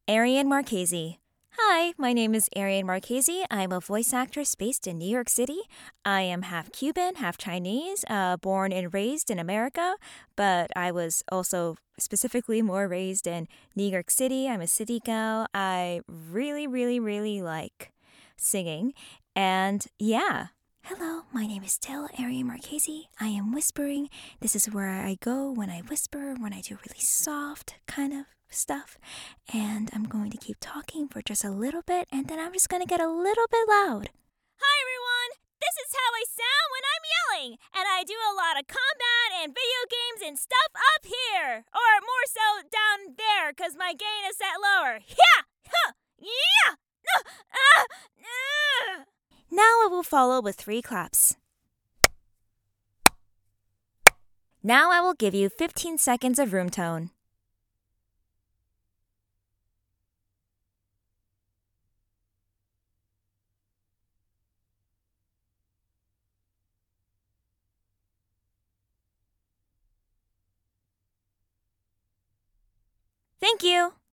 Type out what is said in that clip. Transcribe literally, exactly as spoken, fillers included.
Arian Marchese. Hi, my name is Arian Marchese. I'm a voice actress based in New York City. I am half Cuban, half Chinese, uh, born and raised in America, but I was also specifically more raised in New York City. I'm a city girl. I really, really, really like singing. And yeah. Hello, my name is still Arian Marchese. I am whispering. This is where I go when I whisper, when I do really soft kind of stuff. And I'm going to keep talking for just a little bit, and then I'm just going to get a little bit loud. Hi, everyone! This is how I sound when I'm yelling, and I do a lot of combat and video games and stuff up here. Or more so down there, because my gain is set lower. Yeah! Huh! Yeah! No! Ah! Ah! Now I will follow with three claps. Now I will give you fifteen seconds of room tone. Thank you.